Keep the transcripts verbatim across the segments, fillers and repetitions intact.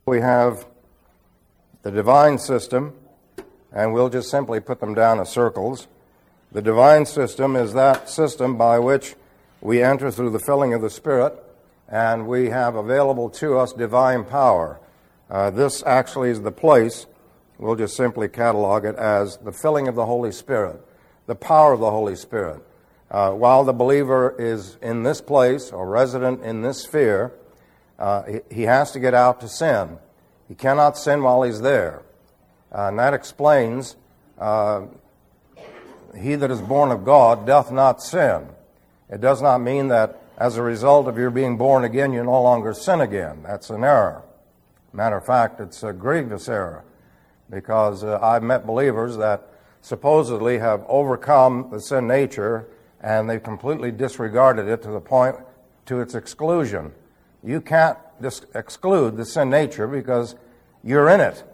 We have the divine system, and we'll just simply put them down as circles. The divine system is that system by which we enter through the filling of the Spirit, and we have available to us divine power. Uh, this actually is the place. We'll just simply catalog it as the filling of the Holy Spirit, the power of the Holy Spirit. Uh, while the believer is in this place or resident in this sphere, uh, he, he has to get out to sin. He cannot sin while he's there. Uh, and that explains, uh, he that is born of God doth not sin. It does not mean that as a result of your being born again, you no longer sin again. That's an error. Matter of fact, it's a grievous error, because uh, I've met believers that supposedly have overcome the sin nature, and they've completely disregarded it to the point to its exclusion. You can't dis- exclude the sin nature because you're in it.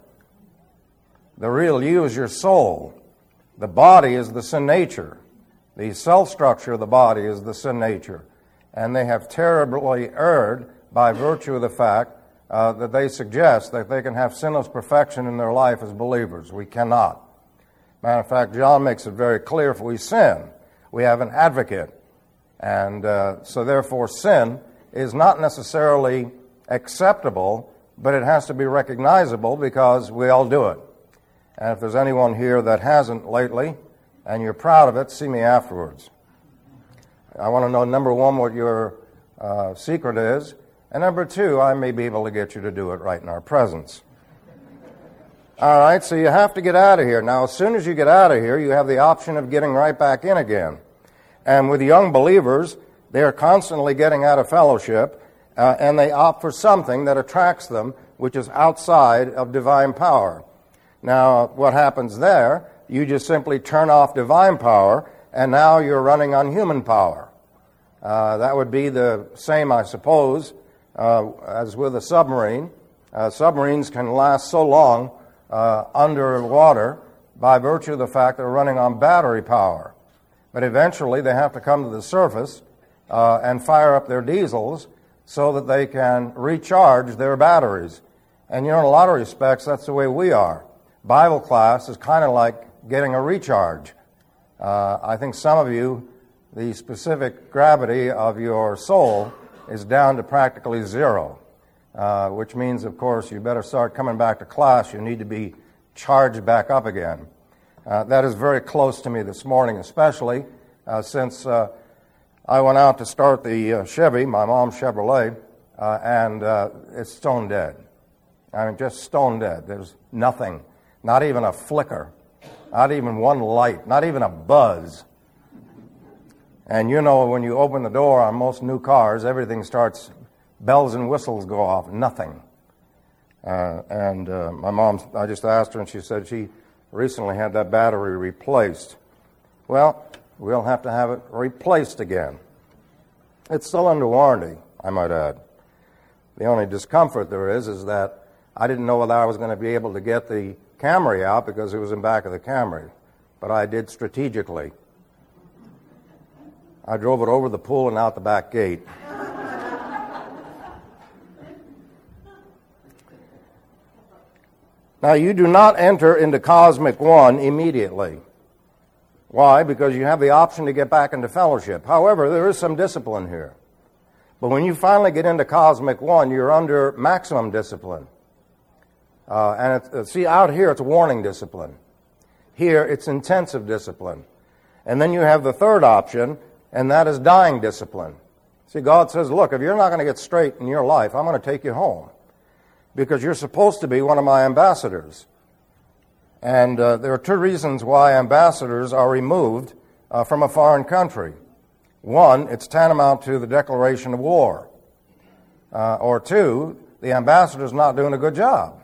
The real you is your soul. The body is the sin nature. The cell structure of the body is the sin nature. And they have terribly erred by virtue of the fact uh, that they suggest that they can have sinless perfection in their life as believers. We cannot. Matter of fact, John makes it very clear, if we sin, we have an advocate. And uh, so therefore sin is not necessarily acceptable, but it has to be recognizable because we all do it. And if there's anyone here that hasn't lately, and you're proud of it, see me afterwards. I want to know, number one, what your uh, secret is, and number two, I may be able to get you to do it right in our presence. All right, so you have to get out of here. Now, as soon as you get out of here, you have the option of getting right back in again. And with young believers, they are constantly getting out of fellowship, uh, and they opt for something that attracts them, which is outside of divine power. Now, what happens there, you just simply turn off divine power, and now you're running on human power. Uh, that would be the same, I suppose, uh, as with a submarine. Uh, submarines can last so long uh, underwater by virtue of the fact they're running on battery power. But eventually they have to come to the surface uh, and fire up their diesels so that they can recharge their batteries. And you know, in a lot of respects, that's the way we are. Bible class is kind of like getting a recharge. Uh, I think some of you, the specific gravity of your soul is down to practically zero, uh, which means, of course, you better start coming back to class. You need to be charged back up again. Uh, that is very close to me this morning, especially uh, since uh, I went out to start the uh, Chevy, my mom's Chevrolet, uh, and uh, it's stone dead. I mean, just stone dead. There's nothing, not even a flicker, not even one light, not even a buzz. And you know, when you open the door on most new cars, everything starts, bells and whistles go off, nothing. Uh, and uh, my mom, I just asked her, and she said she recently had that battery replaced. Well, we'll have to have it replaced again. It's still under warranty, I might add. The only discomfort there is is that I didn't know whether I was going to be able to get the Camry out because it was in back of the Camry, but I did strategically. I drove it over the pool and out the back gate. Now, you do not enter into Cosmic One immediately. Why? Because you have the option to get back into fellowship. However, there is some discipline here. But when you finally get into Cosmic One, you're under maximum discipline. Uh, and it's, uh, see, out here it's warning discipline. Here it's intensive discipline. And then you have the third option, and that is dying discipline. See, God says, look, if you're not going to get straight in your life, I'm going to take you home. Because you're supposed to be one of my ambassadors. And uh, there are two reasons why ambassadors are removed uh, from a foreign country. One, it's tantamount to the declaration of war. Uh, or two, the ambassador's not doing a good job.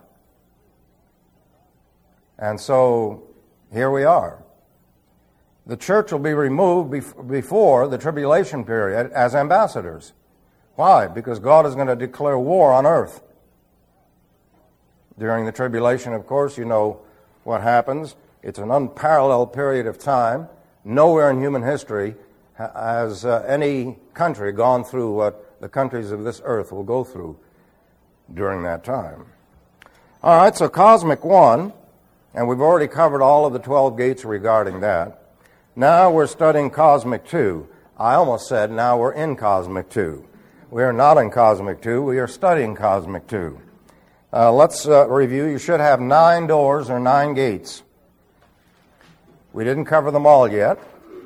And so, here we are. The church will be removed bef- before the tribulation period as ambassadors. Why? Because God is going to declare war on earth. During the tribulation, of course, you know what happens. It's an unparalleled period of time. Nowhere in human history has uh, any country gone through what the countries of this earth will go through during that time. All right, so cosmic one, and we've already covered all of the twelve gates regarding that. Now we're studying cosmic two. I almost said now we're in cosmic two. We are not in cosmic two. We are studying cosmic two. Uh, let's uh, review. You should have nine doors or nine gates. We didn't cover them all yet.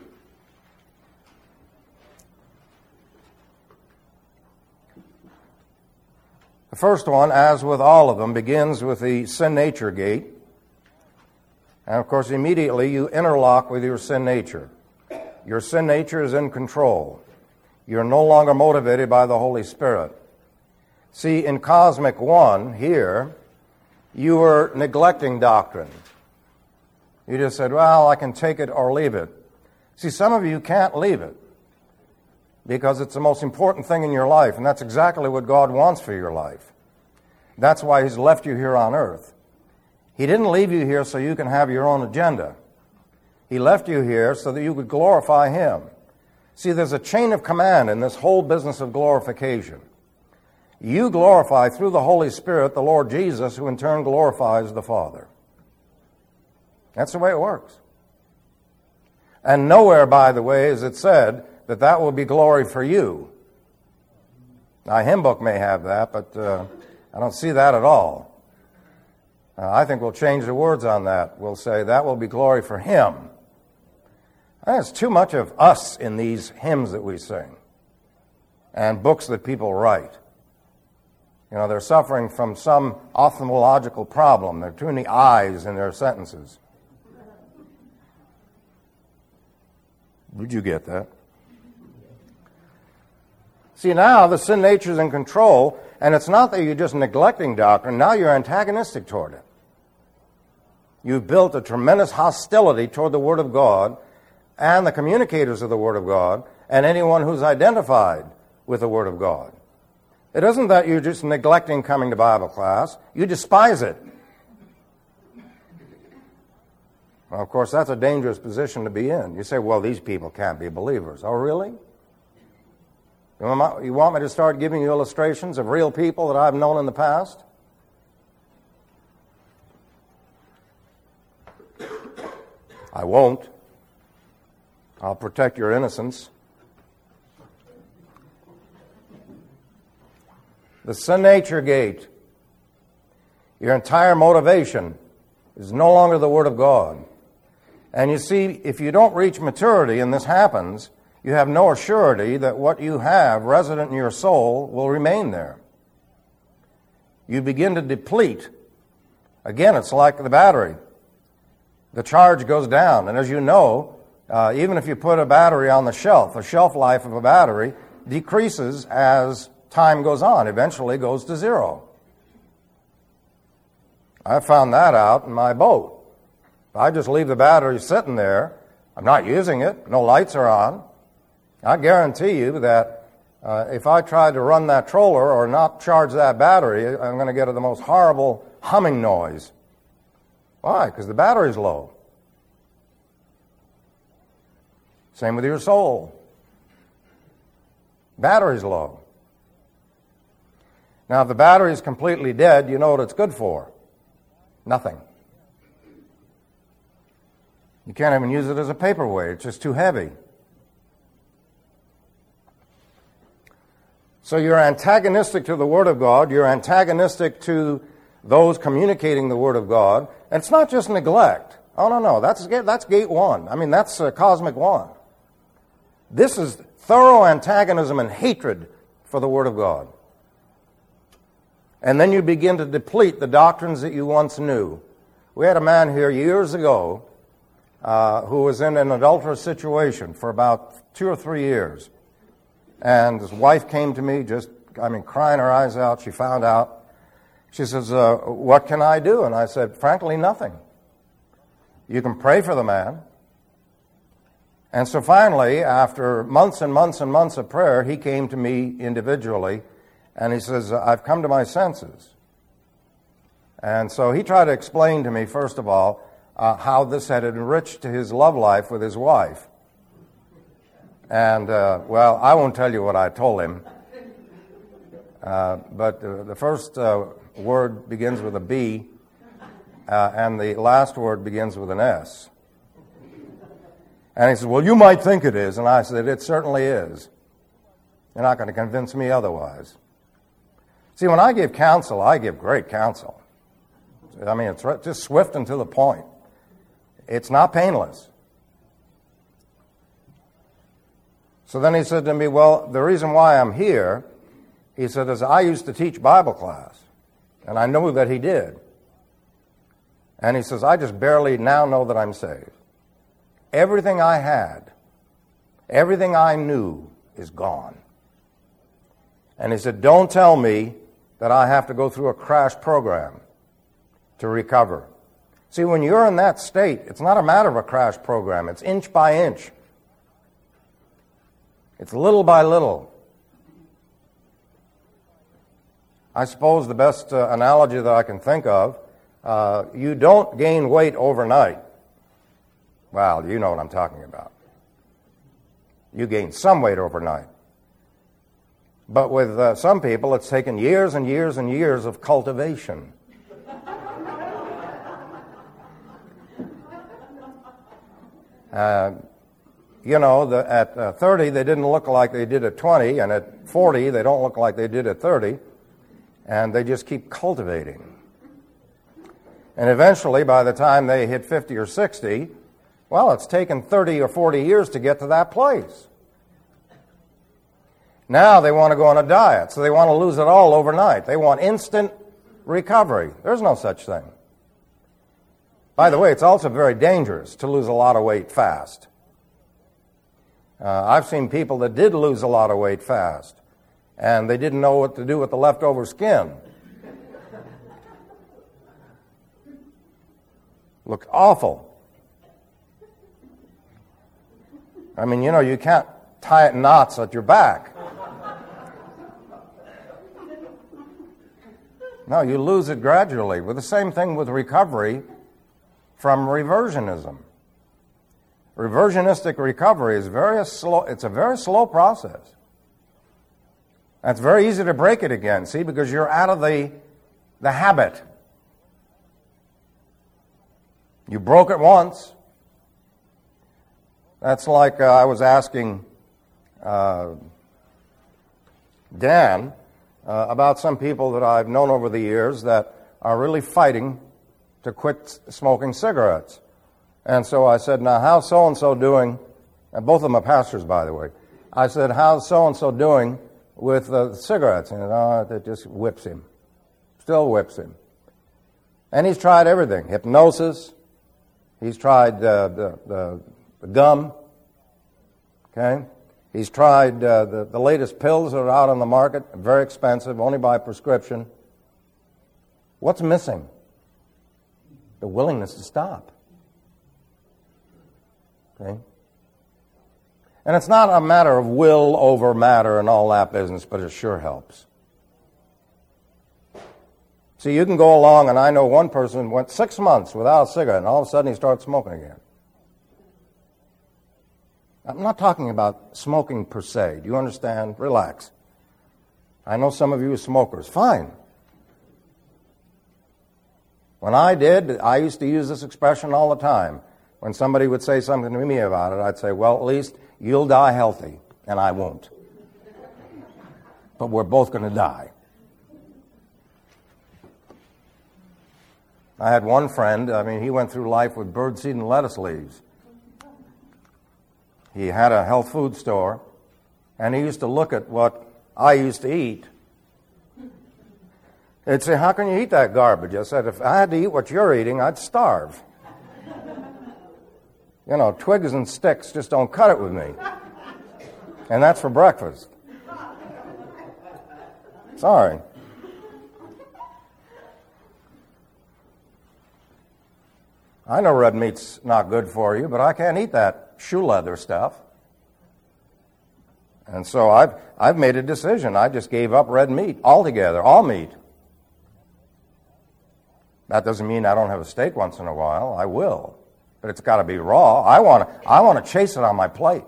The first one, as with all of them, begins with the sin nature gate. And of course, immediately you interlock with your sin nature. Your sin nature is in control. You're no longer motivated by the Holy Spirit. See, in cosmic one here, you were neglecting doctrine. You just said, well, I can take it or leave it. See, some of you can't leave it because it's the most important thing in your life, and that's exactly what God wants for your life. That's why He's left you here on earth. He didn't leave you here so you can have your own agenda. He left you here so that you could glorify Him. See, there's a chain of command in this whole business of glorification. You glorify through the Holy Spirit the Lord Jesus, who in turn glorifies the Father. That's the way it works. And nowhere, by the way, is it said that that will be glory for you. Now, a hymn book may have that, but uh, I don't see that at all. Uh, I think we'll change the words on that. We'll say that will be glory for Him. There's too much of us in these hymns that we sing and books that people write. You know, they're suffering from some ophthalmological problem. There are too many I's in their sentences. Did you get that? See, now the sin nature is in control, and it's not that you're just neglecting doctrine. Now you're antagonistic toward it. You've built a tremendous hostility toward the Word of God and the communicators of the Word of God and anyone who's identified with the Word of God. It isn't that you're just neglecting coming to Bible class. You despise it. Well, of course, that's a dangerous position to be in. You say, well, these people can't be believers. Oh, really? You want me to start giving you illustrations of real people that I've known in the past? I won't. I'll protect your innocence. The sin nature gate, your entire motivation is no longer the Word of God. And you see, if you don't reach maturity, and this happens, you have no assurity that what you have resident in your soul will remain there. You begin to deplete. Again, it's like the battery. The charge goes down, and as you know, uh, even if you put a battery on the shelf, the shelf life of a battery decreases as time goes on, eventually goes to zero. I found that out in my boat. If I just leave the battery sitting there, I'm not using it, no lights are on, I guarantee you that uh, if I tried to run that troller or not charge that battery, I'm going to get the most horrible humming noise. Why? Because the battery's low. Same with your soul. Battery's low. Now, if the battery is completely dead, you know what it's good for? Nothing. You can't even use it as a paperweight. It's just too heavy. So you're antagonistic to the Word of God. You're antagonistic to those communicating the Word of God. And it's not just neglect. Oh, no, no. That's, that's gate one. I mean, that's uh, cosmic one. This is thorough antagonism and hatred for the Word of God. And then you begin to deplete the doctrines that you once knew. We had a man here years ago uh, who was in an adulterous situation for about two or three years. And his wife came to me just, I mean, crying her eyes out. She found out. She says, uh, what can I do? And I said, frankly, nothing. You can pray for the man. And so finally, after months and months and months of prayer, he came to me individually, and he says, I've come to my senses. And so he tried to explain to me, first of all, uh, how this had enriched his love life with his wife. And, uh, well, I won't tell you what I told him. Uh, but uh, the first uh, word begins with a B, uh, and the last word begins with an S. And he says, well, you might think it is. And I said, it certainly is. You're not going to convince me otherwise. See, when I give counsel, I give great counsel. I mean, it's just swift and to the point. It's not painless. So then he said to me, well, the reason why I'm here, he said, is I used to teach Bible class. And I knew that he did. And he says, I just barely now know that I'm saved. Everything I had, everything I knew is gone. And he said, don't tell me that I have to go through a crash program to recover. See, when you're in that state, it's not a matter of a crash program. It's inch by inch. It's little by little. I suppose the best uh, analogy that I can think of, uh, you don't gain weight overnight. Well, you know what I'm talking about. You gain some weight overnight. But with uh, some people, it's taken years and years and years of cultivation. uh, you know, the, at uh, thirty, they didn't look like they did at twenty, and at forty, they don't look like they did at thirty, and they just keep cultivating. And eventually, by the time they hit fifty or sixty, well, it's taken thirty or forty years to get to that place. Now they want to go on a diet, so they want to lose it all overnight. They want instant recovery. There's no such thing. By the way, it's also very dangerous to lose a lot of weight fast. Uh, I've seen people that did lose a lot of weight fast, and they didn't know what to do with the leftover skin. Looked awful. I mean, you know, you can't tie it in knots at your back. No, you lose it gradually. With the same thing with recovery from reversionism. Reversionistic recovery is very slow. It's a very slow process. And it's very easy to break it again, see, because you're out of the, the habit. You broke it once. That's like uh, I was asking uh, Dan uh, about some people that I've known over the years that are really fighting to quit smoking cigarettes. And so I said, now, how's so-and-so doing? And both of them are pastors, by the way. I said, how's so-and-so doing with uh, cigarettes? And oh, it just whips him. Still whips him. And he's tried everything. Hypnosis. He's tried uh, the, the, the gum. Okay? He's tried uh, the, the latest pills that are out on the market, very expensive, only by prescription. What's missing? The willingness to stop. Okay? And it's not a matter of will over matter and all that business, but it sure helps. See, you can go along, and I know one person went six months without a cigarette, and all of a sudden he started smoking again. I'm not talking about smoking per se. Do you understand? Relax. I know some of you are smokers. Fine. When I did, I used to use this expression all the time. When somebody would say something to me about it, I'd say, well, at least you'll die healthy, and I won't. But we're both going to die. I had one friend, I mean, he went through life with birdseed and lettuce leaves. He had a health food store, and he used to look at what I used to eat. He'd say, how can you eat that garbage? I said, if I had to eat what you're eating, I'd starve. You know, twigs and sticks just don't cut it with me. And that's for breakfast. Sorry. I know red meat's not good for you, but I can't eat that shoe leather stuff. And so I've I've made a decision. I just gave up red meat altogether, all meat. That doesn't mean I don't have a steak once in a while. I will. But it's got to be raw. I want to I want to chase it on my plate.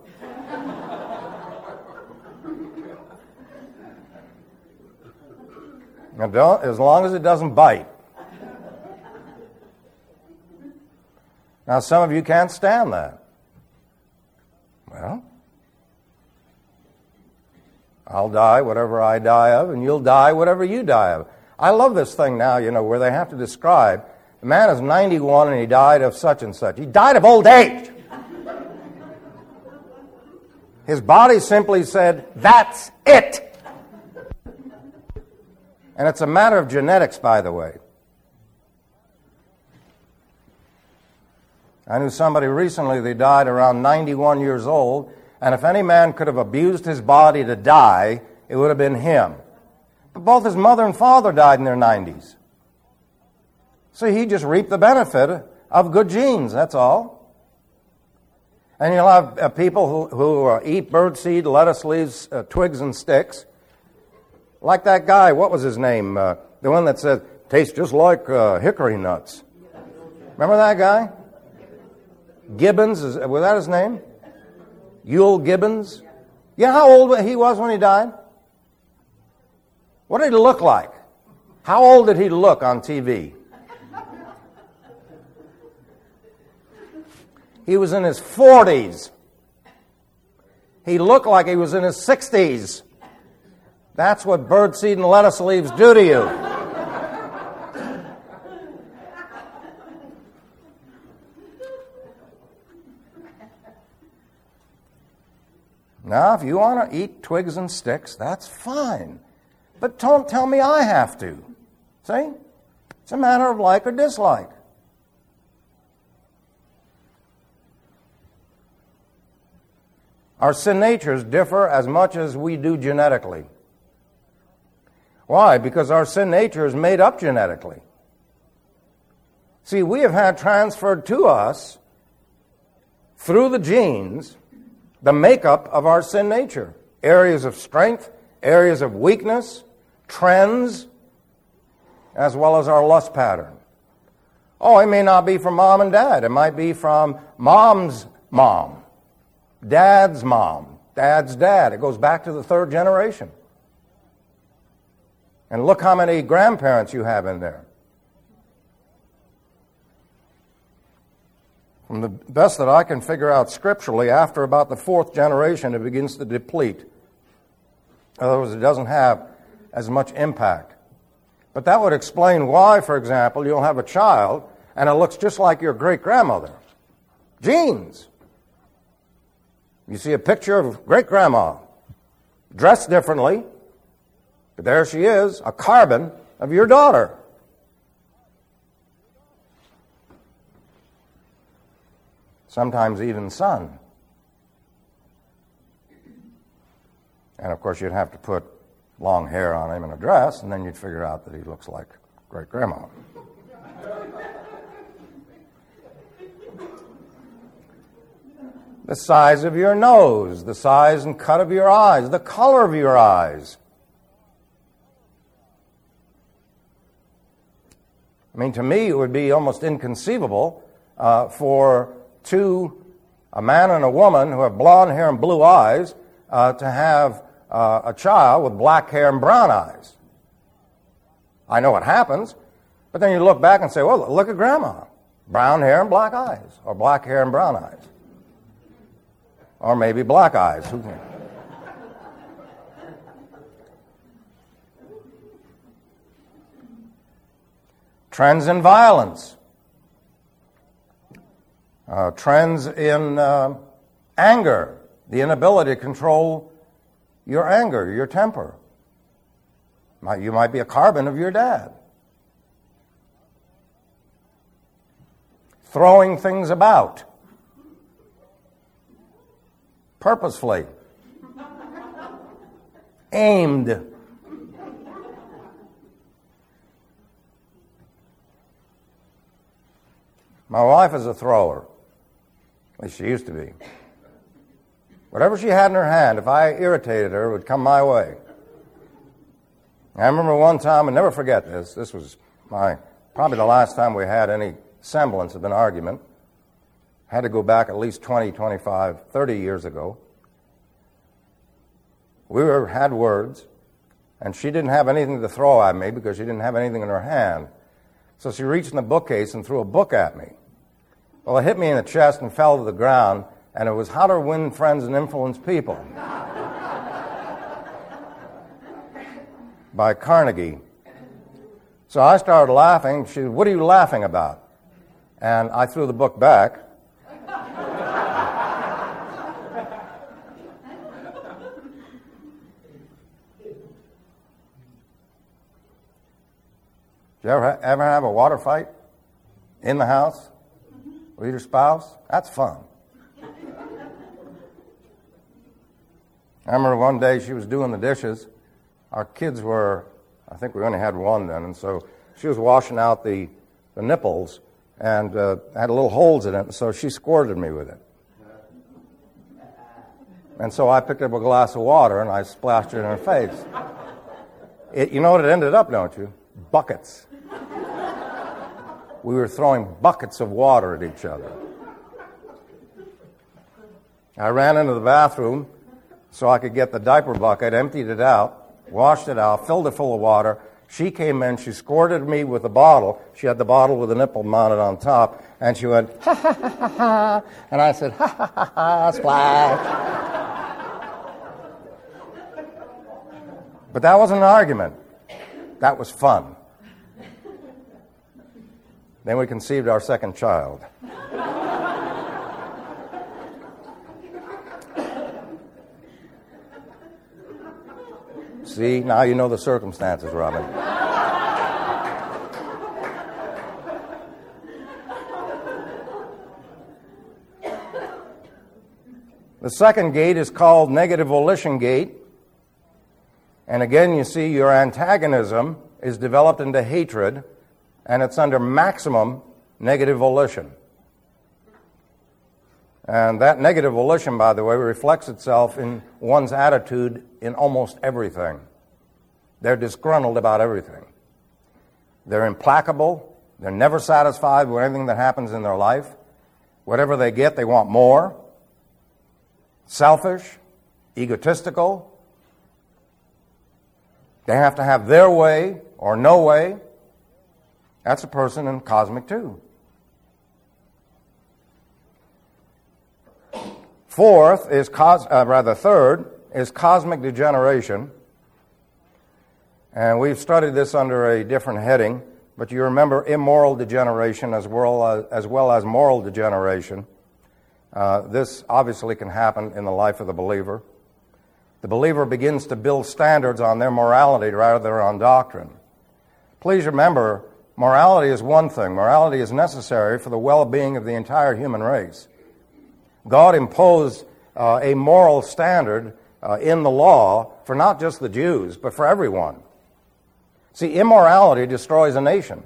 Now don't, as long as it doesn't bite. Now, some of you can't stand that. Well, I'll die whatever I die of, and you'll die whatever you die of. I love this thing now, you know, where they have to describe, the man is ninety-one and he died of such and such. He died of old age. His body simply said, that's it. And it's a matter of genetics, by the way. I knew somebody recently, they died around ninety-one years old, and if any man could have abused his body to die, it would have been him. But both his mother and father died in their nineties. So he just reaped the benefit of good genes, that's all. And you'll have uh, people who, who uh, eat birdseed, lettuce leaves, uh, twigs and sticks. Like that guy, what was his name? Uh, the one that said, tastes just like uh, hickory nuts. Remember that guy? Gibbons, is, was that his name? Euell Gibbons? You know how old he was when he died? What did he look like? How old did he look on T V? He was in his forties. He looked like he was in his sixties. That's what birdseed and lettuce leaves do to you. Now, if you want to eat twigs and sticks, that's fine. But don't tell me I have to. See? It's a matter of like or dislike. Our sin natures differ as much as we do genetically. Why? Because our sin nature is made up genetically. See, we have had transferred to us, through the genes, the makeup of our sin nature. Areas of strength, areas of weakness, trends, as well as our lust pattern. Oh, it may not be from mom and dad. It might be from mom's mom, dad's mom, dad's dad. It goes back to the third generation. And look how many grandparents you have in there. From the best that I can figure out scripturally, after about the fourth generation, it begins to deplete. In other words, it doesn't have as much impact. But that would explain why, for example, you'll have a child and it looks just like your great-grandmother. Genes. You see a picture of great-grandma, dressed differently, but there she is, a carbon of your daughter. Sometimes even son. And of course you'd have to put long hair on him and a dress, and then you'd figure out that he looks like great-grandma. The size of your nose, the size and cut of your eyes, the color of your eyes. I mean, to me, it would be almost inconceivable uh, for two, a man and a woman who have blonde hair and blue eyes, uh, to have uh, a child with black hair and brown eyes. I know it happens, but then you look back and say, well, look at grandma. Brown hair and black eyes, or black hair and brown eyes. Or maybe black eyes. Who can? Trends in violence. Uh, trends in uh, anger. The inability to control your anger, your temper. You might be a carbon of your dad. Throwing things about. Purposefully. Aimed. My wife is a thrower. At least she used to be. Whatever she had in her hand, if I irritated her, it would come my way. I remember one time, I'll never forget this, this was my probably the last time we had any semblance of an argument. Had to go back at least twenty, twenty-five, thirty years ago. We were, had words, and she didn't have anything to throw at me because she didn't have anything in her hand. So she reached in the bookcase and threw a book at me. Well, it hit me in the chest and fell to the ground, and it was How to Win Friends and Influence People by Carnegie. So I started laughing. She said, "What are you laughing about?" And I threw the book back. Did you ever, ever have a water fight in the house with your spouse? That's fun. I remember one day she was doing the dishes. Our kids were, I think we only had one then, and so she was washing out the, the nipples and uh, had little holes in it, and so she squirted me with it. And so I picked up a glass of water and I splashed it in her face. It, you know what it ended up, don't you? Buckets. We were throwing buckets of water at each other. I ran into the bathroom so I could get the diaper bucket, emptied it out, washed it out, filled it full of water. She came in, she squirted me with the bottle. She had the bottle with the nipple mounted on top, and she went, ha, ha, ha, ha, ha. And I said, ha, ha, ha, ha, splash. But that wasn't an argument. That was fun. Then we conceived our second child. See, now you know the circumstances, Robin. The second gate is called negative volition gate. And again, you see your antagonism is developed into hatred, and it's under maximum negative volition. And that negative volition, by the way, reflects itself in one's attitude in almost everything. They're disgruntled about everything. They're implacable. They're never satisfied with anything that happens in their life. Whatever they get, they want more. Selfish, egotistical. They have to have their way or no way. That's a person in cosmic two. Fourth is, cos- uh, rather third, is cosmic degeneration. And we've studied this under a different heading, but you remember immoral degeneration as well as, as, well as moral degeneration. Uh, this obviously can happen in the life of the believer. The believer begins to build standards on their morality rather than on doctrine. Please remember, morality is one thing. Morality is necessary for the well-being of the entire human race. God imposed uh, a moral standard uh, in the law for not just the Jews, but for everyone. See, immorality destroys a nation.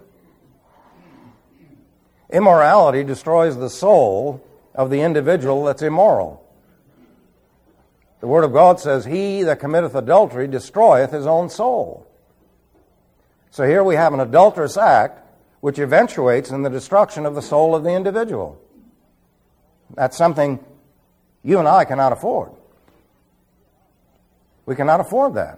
Immorality destroys the soul of the individual that's immoral. The Word of God says, "He that committeth adultery destroyeth his own soul." So here we have an adulterous act which eventuates in the destruction of the soul of the individual. That's something you and I cannot afford. We cannot afford that.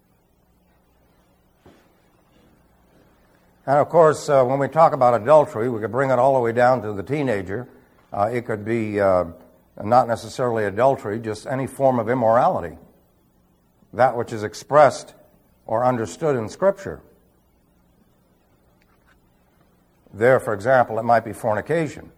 And of course, uh, when we talk about adultery, we could bring it all the way down to the teenager. Uh, it could be uh, not necessarily adultery, just any form of immorality, that which is expressed or understood in Scripture. There, for example, it might be fornication.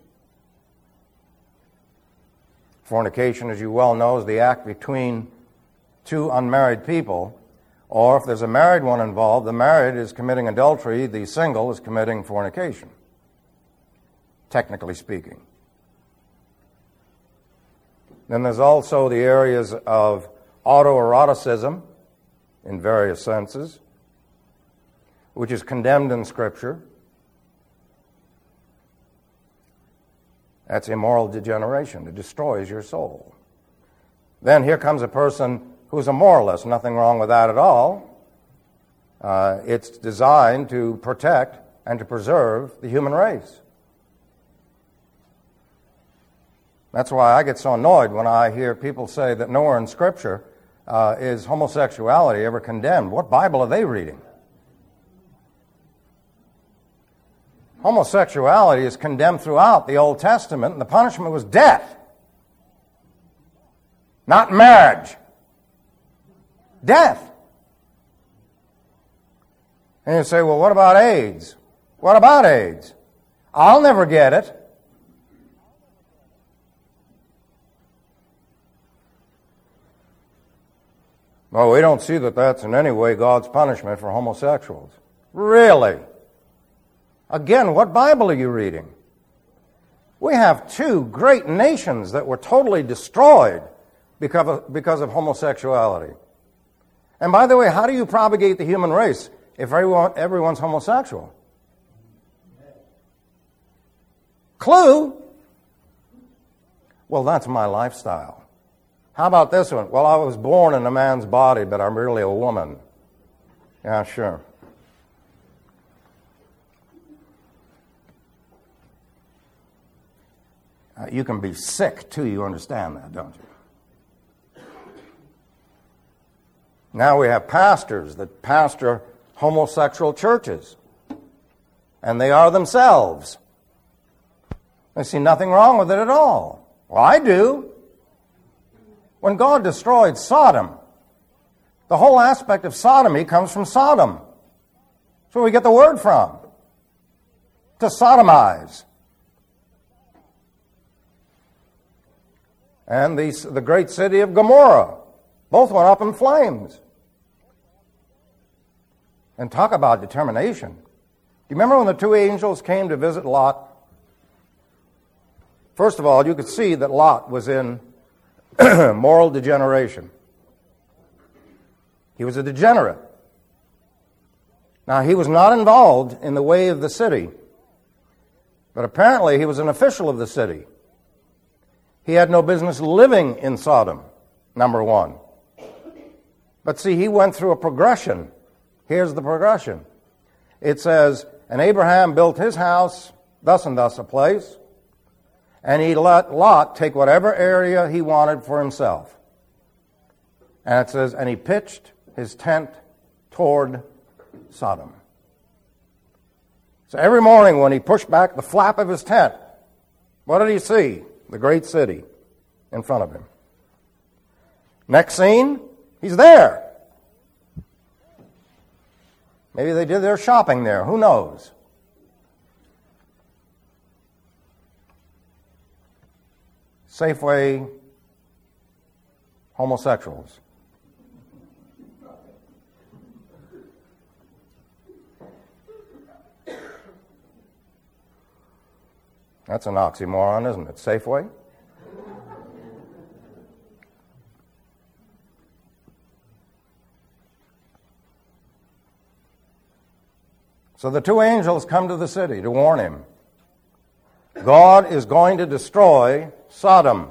Fornication, as you well know, is the act between two unmarried people, or if there's a married one involved, the married is committing adultery, the single is committing fornication, technically speaking. Then there's also the areas of autoeroticism, in various senses, which is condemned in Scripture. That's immoral degeneration. It destroys your soul. Then here comes a person who's a moralist. Nothing wrong with that at all. Uh, it's designed to protect and to preserve the human race. That's why I get so annoyed when I hear people say that nowhere in Scripture uh, is homosexuality ever condemned. What Bible are they reading? Homosexuality is condemned throughout the Old Testament, and the punishment was death. Not marriage. Death. And you say, well, what about AIDS? What about AIDS? I'll never get it. Well, we don't see that that's in any way God's punishment for homosexuals. Really? Again, what Bible are you reading? We have two great nations that were totally destroyed because of, because of homosexuality. And by the way, how do you propagate the human race if everyone, everyone's homosexual? Clue? Well, that's my lifestyle. How about this one? Well, I was born in a man's body, but I'm really a woman. Yeah, sure. Uh, you can be sick, too. You understand that, don't you? Now we have pastors that pastor homosexual churches, and they are themselves. They see nothing wrong with it at all. Well, I do. When God destroyed Sodom, the whole aspect of sodomy comes from Sodom. That's where we get the word from. To sodomize. And the, the great city of Gomorrah both went up in flames. And talk about determination. Do you remember when the two angels came to visit Lot? First of all, you could see that Lot was in moral degeneration. He was a degenerate. Now, he was not involved in the way of the city, but apparently he was an official of the city. He had no business living in Sodom, number one. But see, he went through a progression. Here's the progression. It says, and Abraham built his house, thus and thus a place, and he let Lot take whatever area he wanted for himself. And it says, and he pitched his tent toward Sodom. So every morning when he pushed back the flap of his tent, what did he see? The great city in front of him. Next scene, he's there. Maybe they did their shopping there. Who knows? Safeway homosexuals. That's an oxymoron, isn't it? Safeway? So the two angels come to the city to warn him. God is going to destroy Sodom.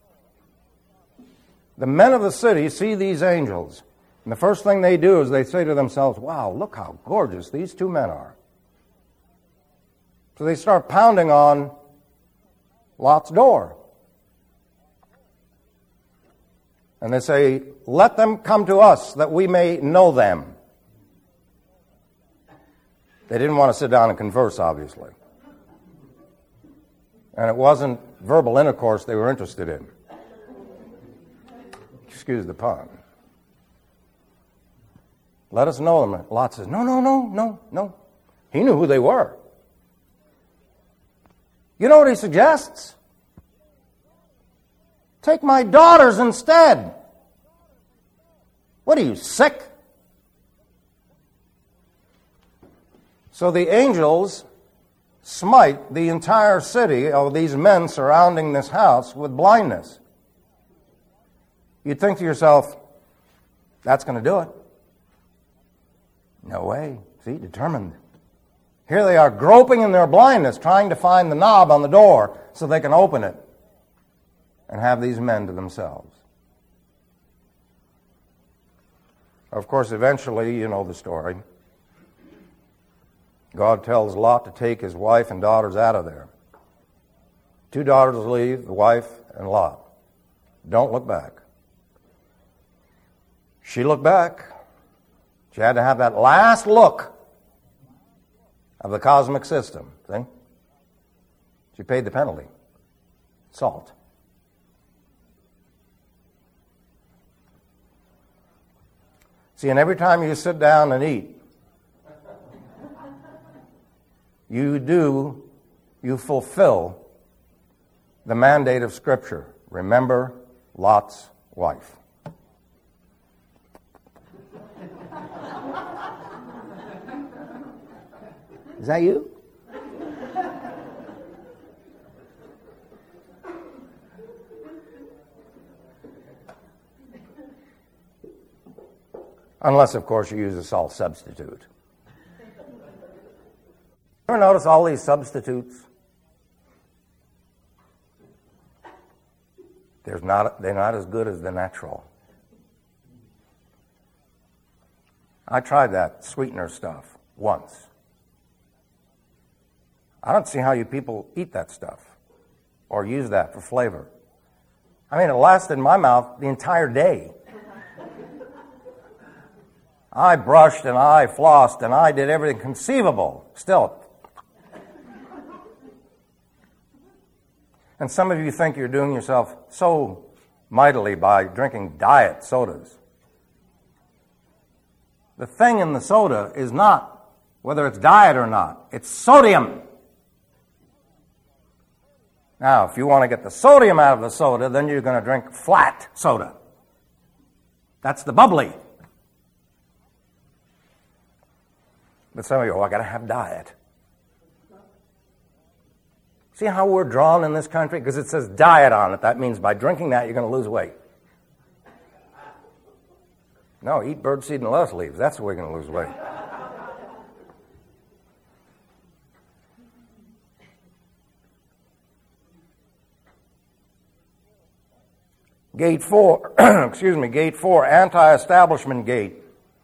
The men of the city see these angels, and the first thing they do is they say to themselves, wow, look how gorgeous these two men are. So they start pounding on Lot's door. And they say, let them come to us that we may know them. They didn't want to sit down and converse, obviously. And it wasn't verbal intercourse they were interested in. Excuse the pun. Let us know them. Lot says, no, no, no, no, no. He knew who they were. You know what he suggests? Take my daughters instead. What are you, sick? So the angels smite the entire city of these men surrounding this house with blindness. You'd think to yourself, that's going to do it. No way. See, determined. Here they are groping in their blindness, trying to find the knob on the door so they can open it and have these men to themselves. Of course, eventually, you know the story. God tells Lot to take his wife and daughters out of there. Two daughters leave, the wife and Lot. Don't look back. She looked back. She had to have that last look of the cosmic system. See? She paid the penalty. Salt. See, and every time you sit down and eat, you do, you fulfill the mandate of Scripture. Remember Lot's wife. Is that you? Unless, of course, you use a salt substitute. Ever notice all these substitutes? There's not, they're not as good as the natural. I tried that sweetener stuff once. I don't see how you people eat that stuff or use that for flavor. I mean, it lasted in my mouth the entire day. I brushed and I flossed and I did everything conceivable. Still. And some of you think you're doing yourself so mightily by drinking diet sodas. The thing in the soda is not whether it's diet or not. It's sodium. Now, if you want to get the sodium out of the soda, then you're going to drink flat soda. That's the bubbly. But some of you, oh, I got to have diet. See how we're drawn in this country? Because it says diet on it. That means by drinking that, you're going to lose weight. No, eat birdseed and lettuce leaves. That's the way you're going to lose weight. Gate four, excuse me, gate four, anti-establishment gate.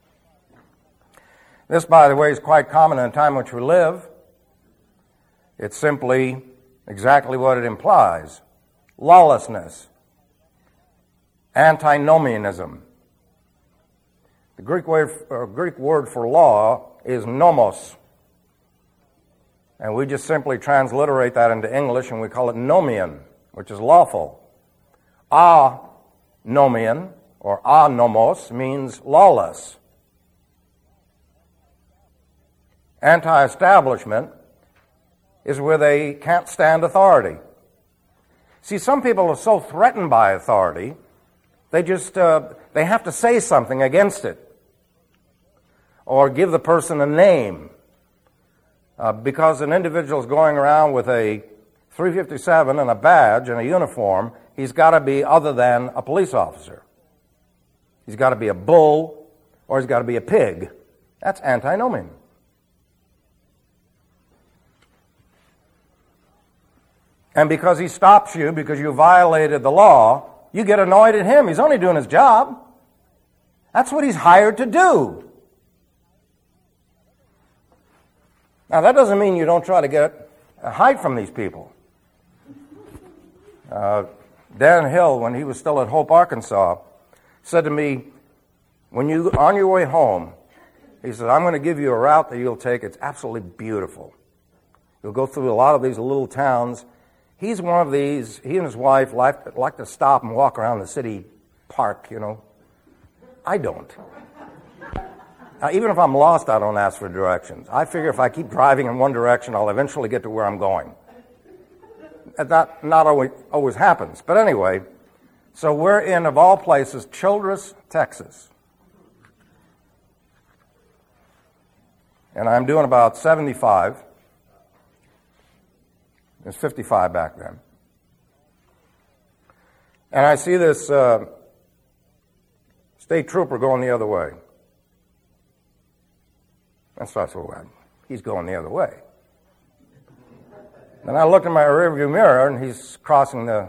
This, by the way, is quite common in the time in which we live. It's simply exactly what it implies. Lawlessness. Antinomianism. The Greek word, uh, Greek word for law is nomos. And we just simply transliterate that into English and we call it nomian, which is lawful. Anomian, or anomos, means lawless. Anti-establishment is where they can't stand authority. See, some people are so threatened by authority, they just, uh, they have to say something against it. Or give the person a name. Uh, because an individual is going around with a three fifty-seven and a badge and a uniform, he's got to be other than a police officer. He's got to be a bull, or he's got to be a pig. That's antinomian. And because he stops you, because you violated the law, you get annoyed at him. He's only doing his job. That's what he's hired to do. Now, that doesn't mean you don't try to get uh, hide from these people. Uh, Dan Hill, when he was still at Hope, Arkansas, said to me, when you on your way home, he said, I'm going to give you a route that you'll take. It's absolutely beautiful. You'll go through a lot of these little towns. He's one of these, he and his wife like, like to stop and walk around the city park, you know. I don't. Now, even if I'm lost, I don't ask for directions. I figure if I keep driving in one direction, I'll eventually get to where I'm going. That not always, always happens. But anyway, so we're in, of all places, Childress, Texas. And I'm doing about seventy-five. It was fifty-five back then. And I see this uh, state trooper going the other way. That's not so bad. He's going the other way. Then I look in my rearview mirror, and he's crossing the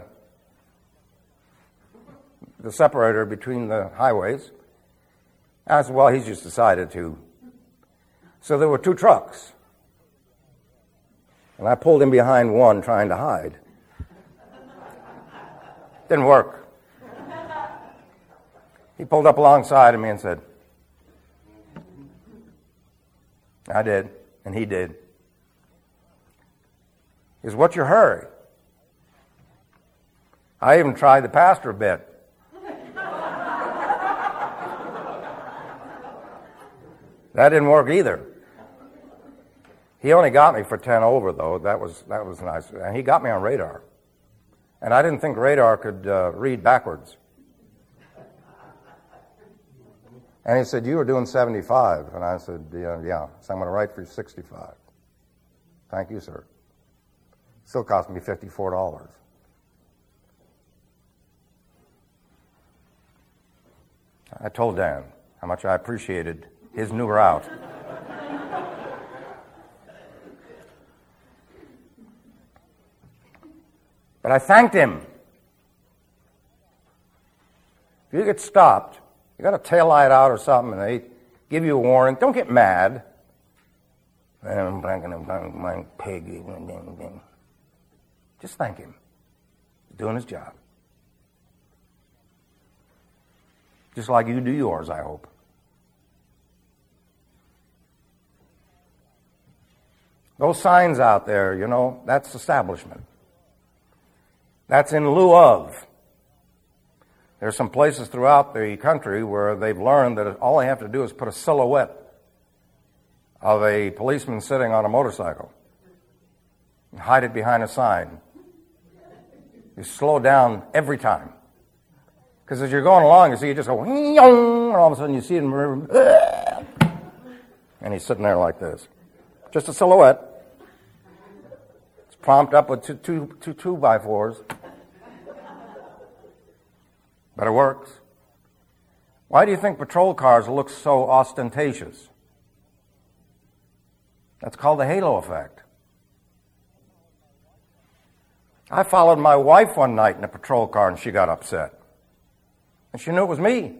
the separator between the highways. I said, well, he's just decided to. So there were two trucks. And I pulled in behind one trying to hide. Didn't work. He pulled up alongside of me and said, I did, and he did, is what's your hurry? I even tried the pastor a bit. That didn't work either. He only got me for ten over, though. That was that was nice. And he got me on radar. And I didn't think radar could uh, read backwards. And he said, you were doing seventy-five. And I said, yeah, yeah. So I'm going to write for you sixty-five. Thank you, sir. Still cost me fifty-four dollars. I told Dan how much I appreciated his new route. But I thanked him. If you get stopped, you got a tail light out or something, and they give you a warning, don't get mad. Just thank him. He's doing his job. Just like you do yours, I hope. Those signs out there, you know, that's establishment. That's in lieu of. There's some places throughout the country where they've learned that all they have to do is put a silhouette of a policeman sitting on a motorcycle and hide it behind a sign. You slow down every time. Because as you're going along, you see it just go, and all of a sudden you see him, and he's sitting there like this. Just a silhouette. It's propped up with two, two, two two by fours. But it works. Why do you think patrol cars look so ostentatious? That's called the halo effect. I followed my wife one night in a patrol car and she got upset. And she knew it was me.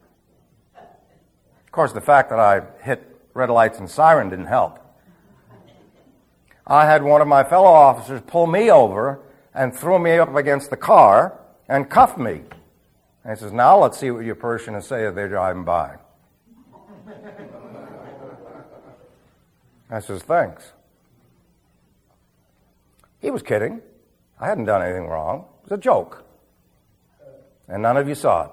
Of course, the fact that I hit red lights and siren didn't help. I had one of my fellow officers pull me over and throw me up against the car and cuff me. And he says, now let's see what your parishioners say as they're driving by. I says, thanks. He was kidding. I hadn't done anything wrong. It was a joke. And none of you saw it.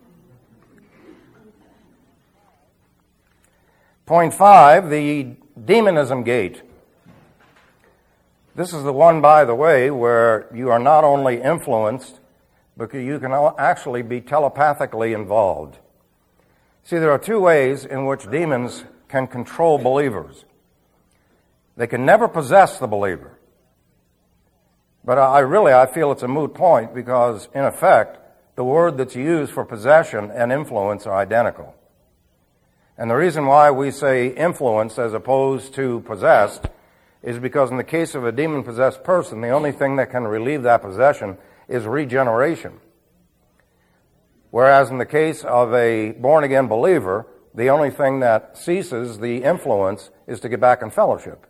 Point five, the demonism gate. This is the one, by the way, where you are not only influenced, but you can actually be telepathically involved. See, there are two ways in which demons can control believers. They can never possess the believer. But I really, I feel it's a moot point because, in effect, the word that's used for possession and influence are identical. And the reason why we say influence as opposed to possessed is because in the case of a demon-possessed person, the only thing that can relieve that possession is regeneration. Whereas in the case of a born-again believer, the only thing that ceases the influence is to get back in fellowship.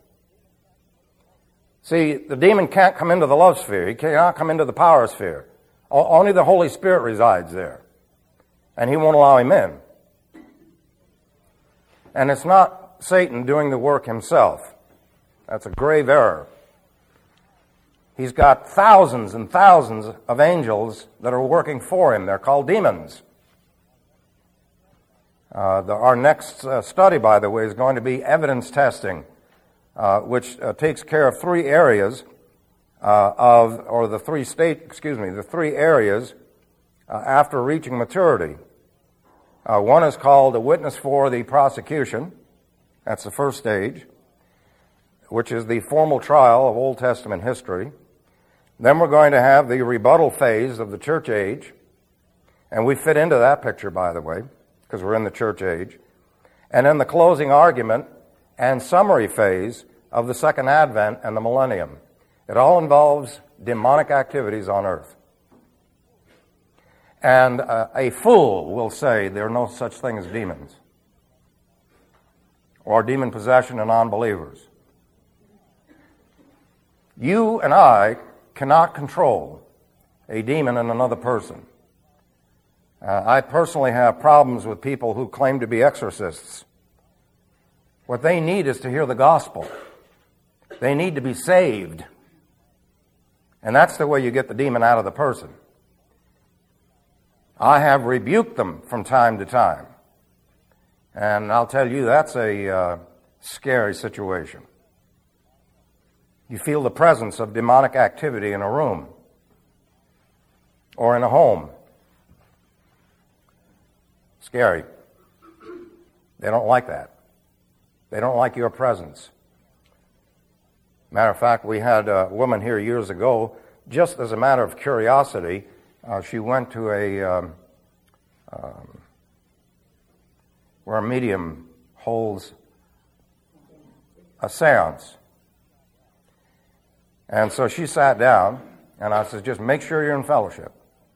See, the demon can't come into the love sphere. He cannot come into the power sphere. O- only the Holy Spirit resides there. And he won't allow him in. And it's not Satan doing the work himself. That's a grave error. He's got thousands and thousands of angels that are working for him. They're called demons. Uh, the, our next uh, study, by the way, is going to be evidence testing, uh, which uh, takes care of three areas uh, of, or the three state, excuse me, the three areas uh, after reaching maturity. Uh, one is called a witness for the prosecution. That's the first stage, which is the formal trial of Old Testament history. Then we're going to have the rebuttal phase of the church age. And we fit into that picture, by the way, because we're in the church age. And then the closing argument and summary phase of the second advent and the millennium. It all involves demonic activities on earth. And uh, a fool will say there are no such thing as demons or demon possession in unbelievers. You and I cannot control a demon in another person. Uh, I personally have problems with people who claim to be exorcists. What they need is to hear the gospel. They need to be saved. And that's the way you get the demon out of the person. I have rebuked them from time to time. And I'll tell you, that's a uh, scary situation. You feel the presence of demonic activity in a room or in a home. Scary. They don't like that. They don't like your presence. Matter of fact, we had a woman here years ago, just as a matter of curiosity, uh, she went to a, um, um, where a medium holds a seance. And so she sat down, and I said, just make sure you're in fellowship.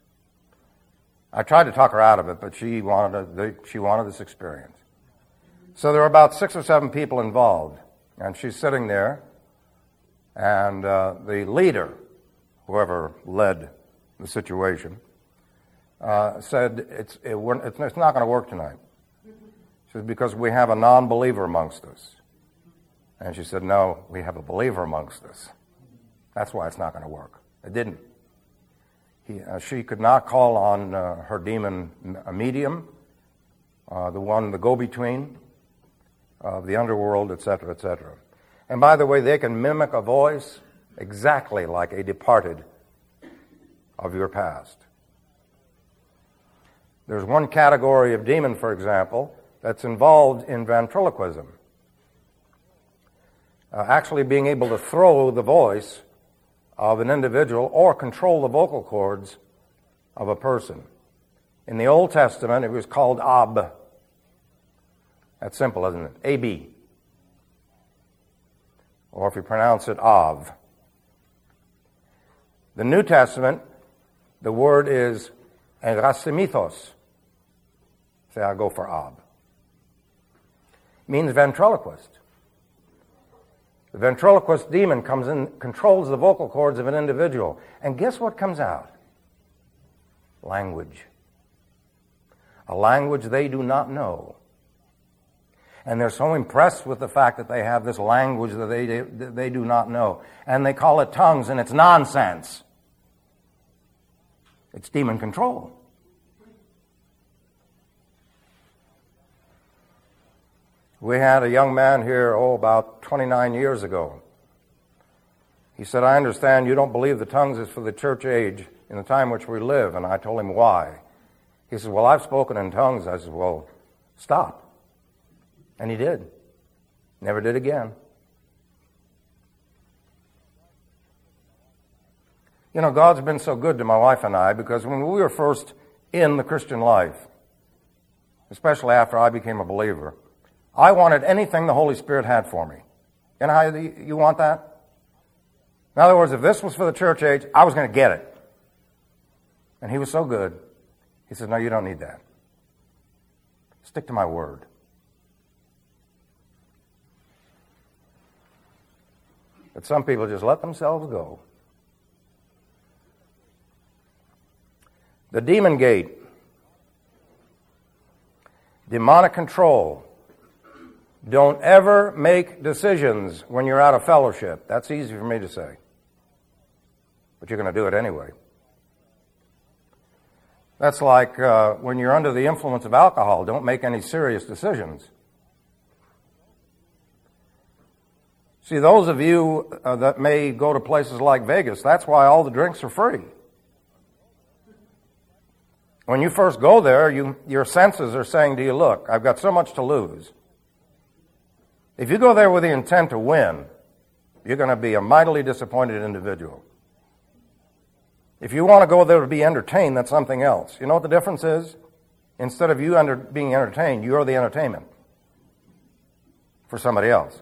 I tried to talk her out of it, but she wanted a, she wanted this experience. So there were about six or seven people involved, and she's sitting there, and uh, the leader, whoever led the situation, uh, said, it's, it, it's, it's not going to work tonight. She said, because we have a non-believer amongst us. And she said, no, we have a believer amongst us. That's why it's not going to work. It didn't. He, uh, she could not call on uh, her demon a medium, uh, the one, the go-between of the underworld, et cetera, et cetera. And by the way, they can mimic a voice exactly like a departed of your past. There's one category of demon, for example, that's involved in ventriloquism. Uh, actually being able to throw the voice of an individual or control the vocal cords of a person. In the Old Testament, it was called Ab. That's simple, isn't it? A B. Or if you pronounce it, Av. The New Testament, the word is engrasimithos. Say, I'll go for Ab. Means ventriloquist. The ventriloquist demon comes in, controls the vocal cords of an individual. And guess what comes out? Language. A language they do not know. And they're so impressed with the fact that they have this language that they, that they do not know. And they call it tongues, and it's nonsense. It's demon control. We had a young man here, oh, about twenty-nine years ago. He said, I understand you don't believe the tongues is for the church age in the time which we live. And I told him why. He said, well, I've spoken in tongues. I said, well, stop. And he did. Never did again. You know, God's been so good to my wife and I because when we were first in the Christian life, especially after I became a believer, I wanted anything the Holy Spirit had for me. You know how you want that? In other words, if this was for the church age, I was going to get it. And he was so good. He said, no, you don't need that. Stick to my word. But some people just let themselves go. The demon gate. Demonic control. Don't ever make decisions when you're out of fellowship. That's easy for me to say. But you're going to do it anyway. That's like uh, when you're under the influence of alcohol, don't make any serious decisions. See, those of you uh, that may go to places like Vegas, that's why all the drinks are free. When you first go there, you, your senses are saying to you, look, I've got so much to lose. If you go there with the intent to win, you're going to be a mightily disappointed individual. If you want to go there to be entertained, that's something else. You know what the difference is? Instead of you under, being entertained, you're the entertainment for somebody else.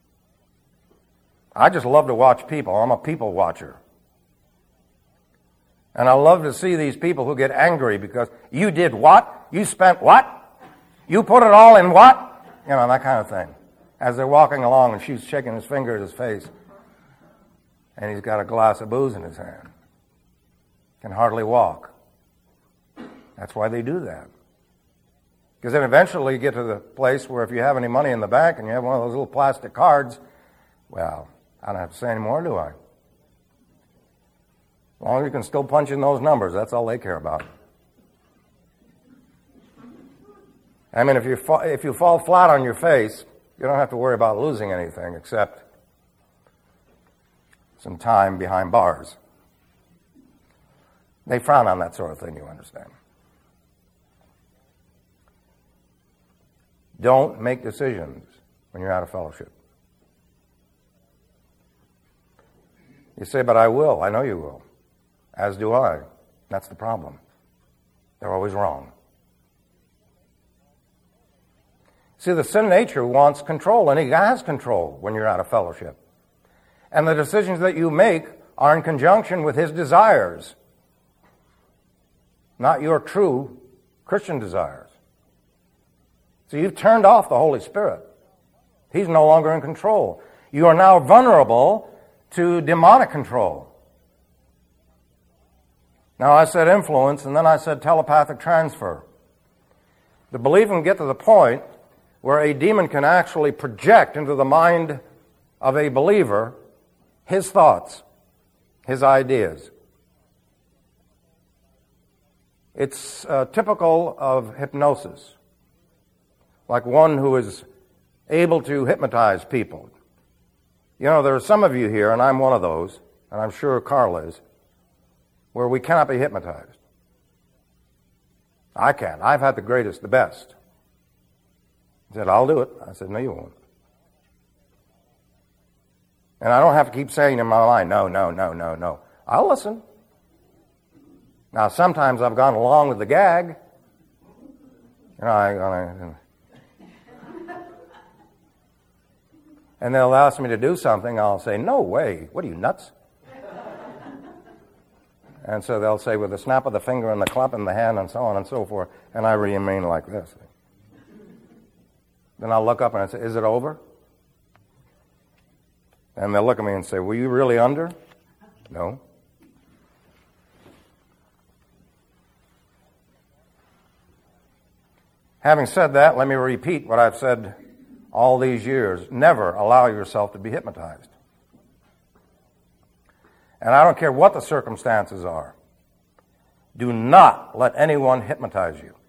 I just love to watch people. I'm a people watcher. And I love to see these people who get angry because you did what? You spent what? You put it all in what? You know, that kind of thing. As they're walking along and she's shaking his finger at his face. And he's got a glass of booze in his hand. Can hardly walk. That's why they do that. Because then eventually you get to the place where if you have any money in the bank and you have one of those little plastic cards, well, I don't have to say any more, do I? As long as you can still punch in those numbers, that's all they care about. I mean, if you fa- if you fall flat on your face, you don't have to worry about losing anything except some time behind bars. They frown on that sort of thing, you understand. Don't make decisions when you're out of fellowship. You say, but I will. I know you will. As do I. That's the problem. They're always wrong. See, the sin nature wants control, and he has control when you're out of fellowship. And the decisions that you make are in conjunction with his desires, not your true Christian desires. So you've turned off the Holy Spirit. He's no longer in control. You are now vulnerable to demonic control. Now, I said influence, and then I said telepathic transfer. The believer can get to the point where a demon can actually project into the mind of a believer his thoughts, his ideas. It's uh, typical of hypnosis, like one who is able to hypnotize people. You know, there are some of you here, and I'm one of those, and I'm sure Carl is, where we cannot be hypnotized. I can't. I've had the greatest, the best. He said, I'll do it. I said, no, you won't. And I don't have to keep saying in my mind, no, no, no, no, no. I'll listen. Now, sometimes I've gone along with the gag. You know, I, I, and they'll ask me to do something. I'll say, no way. What are you, nuts? And so they'll say, with a snap of the finger and the clap in the hand and so on and so forth, and I remain like this. Then I'll look up and I say, is it over? And they'll look at me and say, were you really under? No. Having said that, let me repeat what I've said all these years. Never allow yourself to be hypnotized. And I don't care what the circumstances are. Do not let anyone hypnotize you.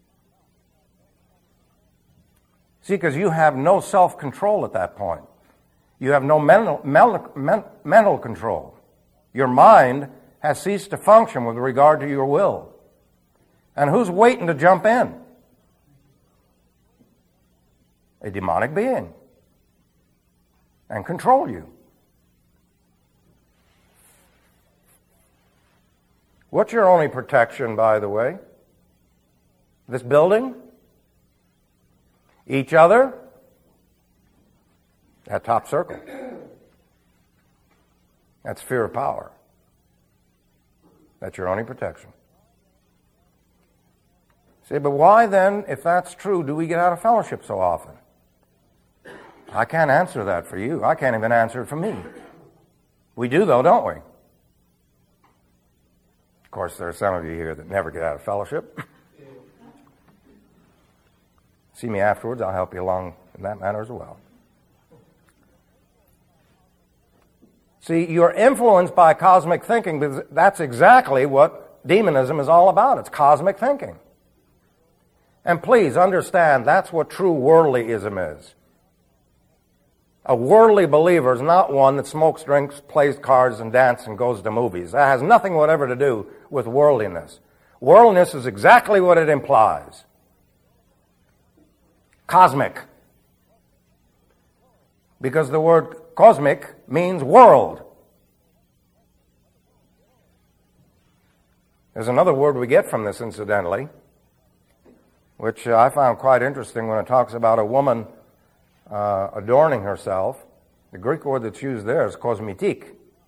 See, because you have no self-control at that point. You have no mental, mental, mental control. Your mind has ceased to function with regard to your will. And who's waiting to jump in? A demonic being. And control you. What's your only protection, by the way? This building? Each other? That top circle. That's fear of power. That's your only protection. See, but why then, if that's true, do we get out of fellowship so often? I can't answer that for you. I can't even answer it for me. We do, though, don't we? Of course, there are some of you here that never get out of fellowship. See me afterwards. I'll help you along in that matter as well. See, you're influenced by cosmic thinking because that's exactly what demonism is all about. It's cosmic thinking. And please understand, that's what true worldlyism is. A worldly believer is not one that smokes, drinks, plays cards, and dances and goes to movies. That has nothing whatever to do with worldliness. Worldliness is exactly what it implies. Cosmic. Because the word cosmic means world. There's another word we get from this, incidentally, which I found quite interesting when it talks about a woman uh, adorning herself. The Greek word that's used there is kosmetik.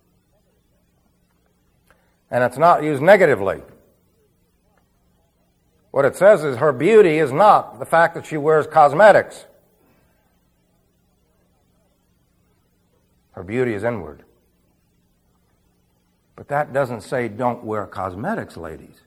And it's not used negatively. What it says is her beauty is not the fact that she wears cosmetics. Her beauty is inward. But that doesn't say don't wear cosmetics, ladies.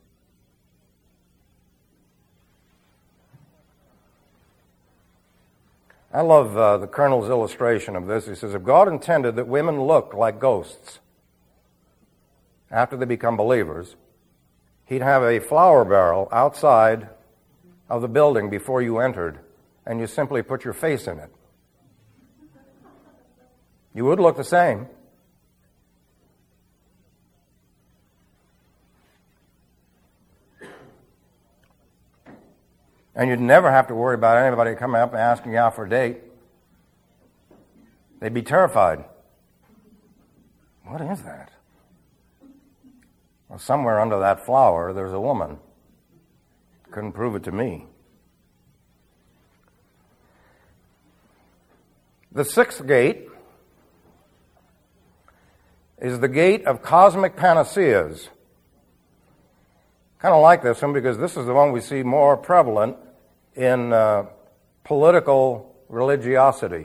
I love uh, the Colonel's illustration of this. He says, if God intended that women look like ghosts, after they become believers, he'd have a flour barrel outside of the building before you entered, and you simply put your face in it. You would look the same. And you'd never have to worry about anybody coming up and asking you out for a date. They'd be terrified. What is that? Well, somewhere under that flower, there's a woman. Couldn't prove it to me. The sixth gate is the gate of cosmic panaceas. Kind of like this one because this is the one we see more prevalent in uh, political religiosity,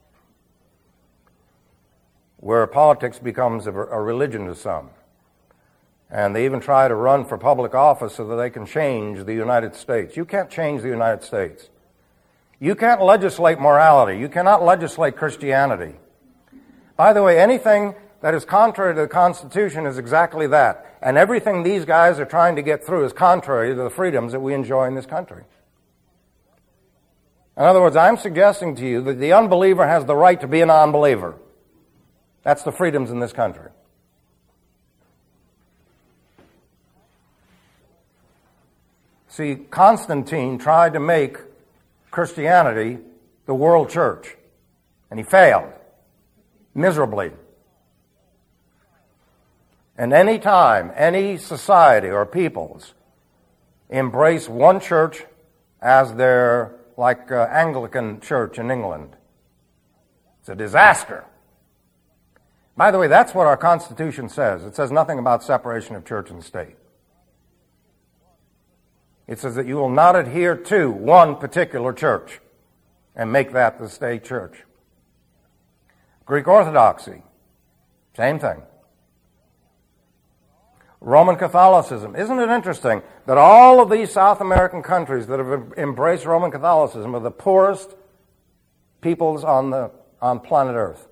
where politics becomes a, a religion to some. And they even try to run for public office so that they can change the United States. You can't change the United States. You can't legislate morality. You cannot legislate Christianity. By the way, anything that is contrary to the Constitution is exactly that. And everything these guys are trying to get through is contrary to the freedoms that we enjoy in this country. In other words, I'm suggesting to you that the unbeliever has the right to be a non-believer. That's the freedoms in this country. See, Constantine tried to make Christianity the world church, and he failed miserably. And any time any society or peoples embrace one church as their, like uh, Anglican church in England, it's a disaster. By the way, that's what our Constitution says. It says nothing about separation of church and state. It says that you will not adhere to one particular church and make that the state church. Greek Orthodoxy, same thing. Roman Catholicism. Isn't it interesting that all of these South American countries that have embraced Roman Catholicism are the poorest peoples on the on planet Earth?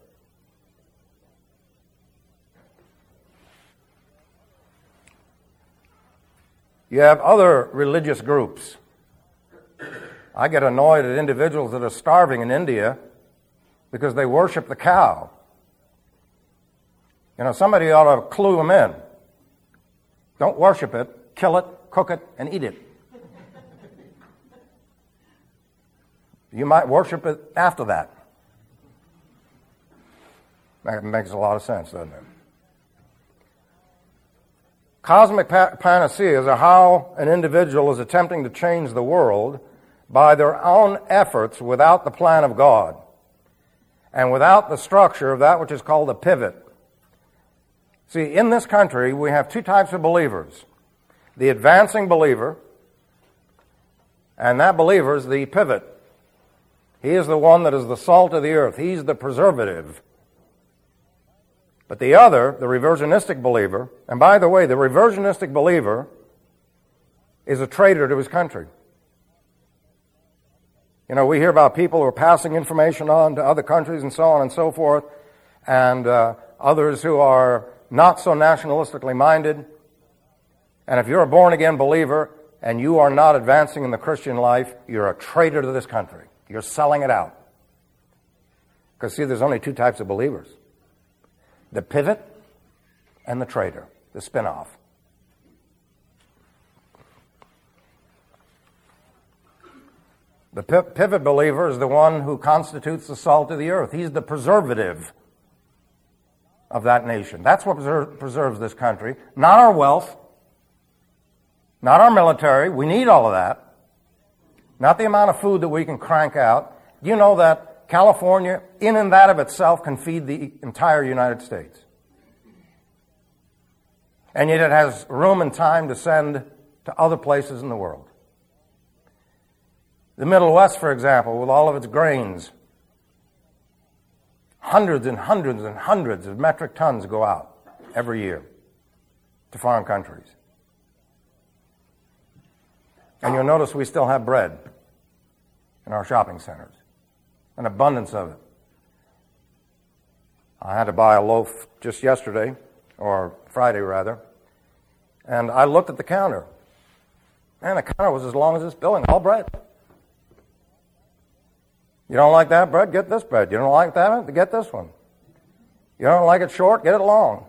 You have other religious groups. I get annoyed at individuals that are starving in India because they worship the cow. You know, somebody ought to clue them in. Don't worship it, kill it, cook it, and eat it. You might worship it after that. That makes a lot of sense, doesn't it? Cosmic panaceas are how an individual is attempting to change the world by their own efforts without the plan of God and without the structure of that which is called a pivot. See, in this country, we have two types of believers. The advancing believer, and that believer is the pivot. He is the one that is the salt of the earth. He's the preservative. But the other, the reversionistic believer, and by the way, the reversionistic believer is a traitor to his country. You know, we hear about people who are passing information on to other countries and so on and so forth, and uh, others who are not so nationalistically minded. And if you're a born-again believer and you are not advancing in the Christian life, you're a traitor to this country. You're selling it out. Because, see, there's only two types of believers. The pivot and the traitor, the spin-off. The pivot believer is the one who constitutes the salt of the earth. He's the preservative of that nation. That's what preser- preserves this country. Not our wealth, not our military. We need all of that. Not the amount of food that we can crank out. Do you know that California, in and that of itself, can feed the entire United States? And yet it has room and time to send to other places in the world. The Middle West, for example, with all of its grains, hundreds and hundreds and hundreds of metric tons go out every year to foreign countries. And you'll notice we still have bread in our shopping centers, an abundance of it. I had to buy a loaf just yesterday or Friday rather, and I looked at the counter. Man, the counter was as long as this building, all bread. You don't like that bread? Get this bread. You don't like that? Get this one. You don't like it short? Get it long.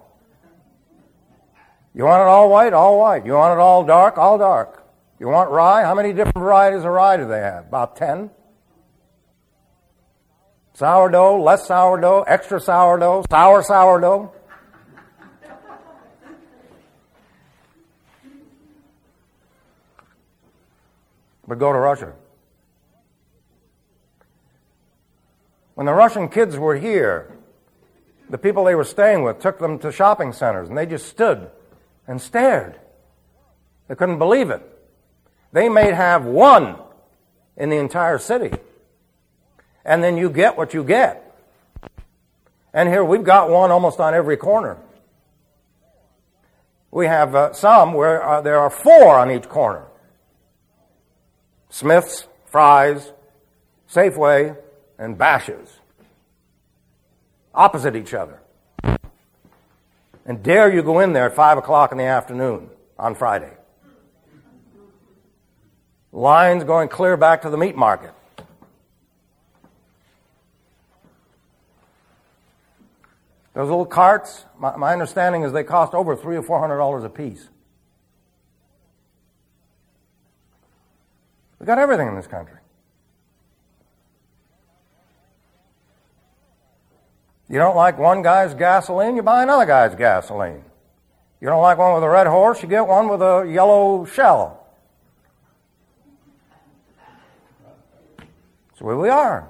You want it all white? All white. You want it all dark? All dark. You want rye? How many different varieties of rye do they have? About ten? Sourdough, less sourdough, extra sourdough, sour sourdough. But go to Russia. When the Russian kids were here, the people they were staying with took them to shopping centers, and they just stood and stared. They couldn't believe it. They may have one in the entire city. And then you get what you get. And here we've got one almost on every corner. We have uh, some where uh, there are four on each corner. Smith's, Fry's, Safeway, and Bash's. Opposite each other. And dare you go in there at five o'clock in the afternoon on Friday. Lines going clear back to the meat market. Those little carts, my, my understanding is they cost over three or four hundred dollars a piece. We got everything in this country. You don't like one guy's gasoline, you buy another guy's gasoline. You don't like one with a red horse, you get one with a yellow shell. That's where we are.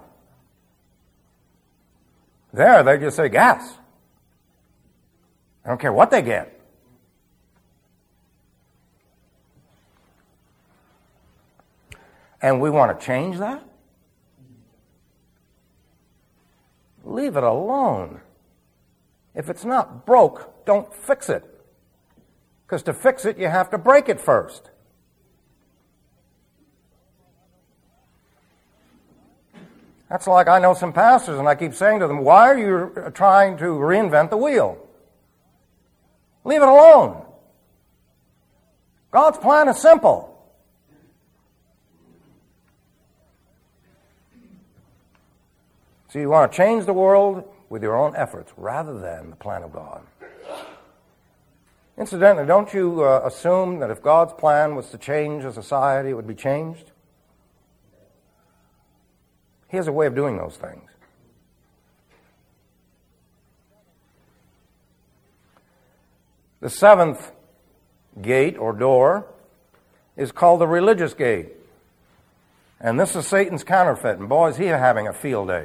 There, they just say gas. I don't care what they get. And we want to change that? Leave it alone. If it's not broke, don't fix it. Because to fix it, you have to break it first. That's like I know some pastors, and I keep saying to them, why are you trying to reinvent the wheel? Leave it alone. God's plan is simple. So you want to change the world with your own efforts rather than the plan of God. Incidentally, don't you uh, assume that if God's plan was to change a society, it would be changed? He has a way of doing those things. The seventh gate or door is called the religious gate. And this is Satan's counterfeit. And boy, is he having a field day.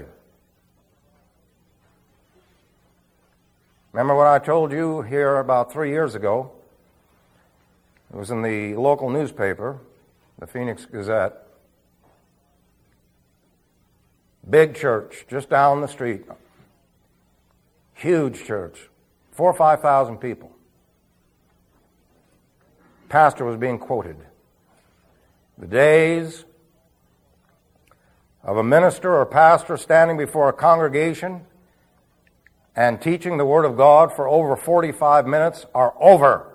Remember what I told you here about three years ago? It was in the local newspaper, the Phoenix Gazette. Big church, just down the street. Huge church. Four or five thousand people. Pastor was being quoted. The days of a minister or pastor standing before a congregation and teaching the Word of God for over forty-five minutes are over.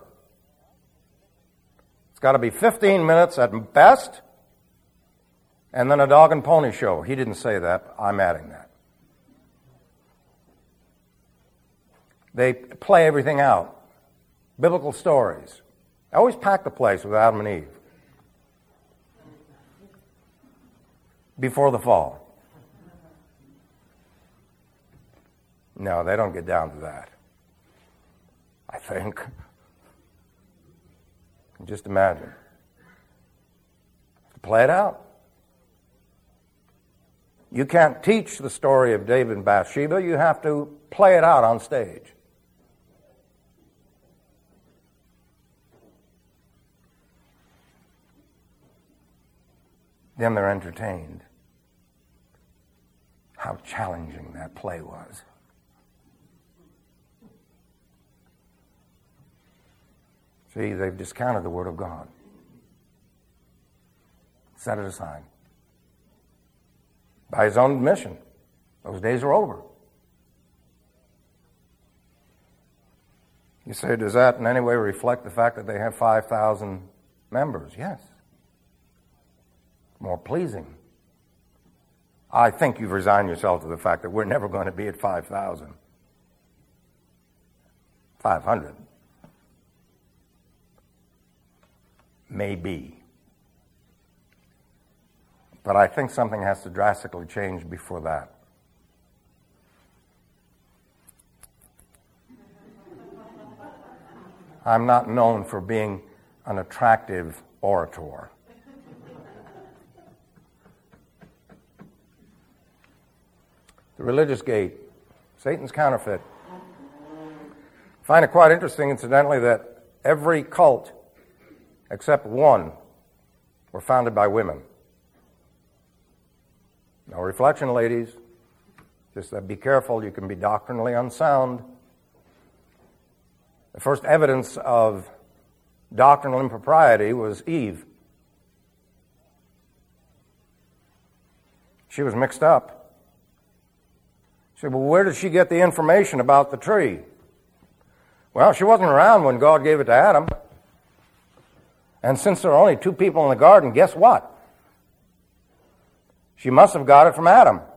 It's got to be fifteen minutes at best, and then a dog and pony show. He didn't say that. I'm adding that. They play everything out. Biblical stories. They always pack the place with Adam and Eve. Before the fall. No, they don't get down to that. I think. Just imagine. Play it out. You can't teach the story of David and Bathsheba. You have to play it out on stage. Then they're entertained. How challenging that play was. See, they've discounted the Word of God. Set it aside. By his own admission, those days are over. You say, does that in any way reflect the fact that they have five thousand members? Yes. More pleasing. I think you've resigned yourself to the fact that we're never going to be at five thousand. five hundred. Maybe. But I think something has to drastically change before that. I'm not known for being an attractive orator. The religious gate, Satan's counterfeit. I find it quite interesting, incidentally, that every cult except one were founded by women. No reflection, ladies. Just uh, be careful, you can be doctrinally unsound. The first evidence of doctrinal impropriety was Eve. She was mixed up. She said, well, where did she get the information about the tree? Well, she wasn't around when God gave it to Adam. And since there are only two people in the garden, guess what? She must have got it from Adam.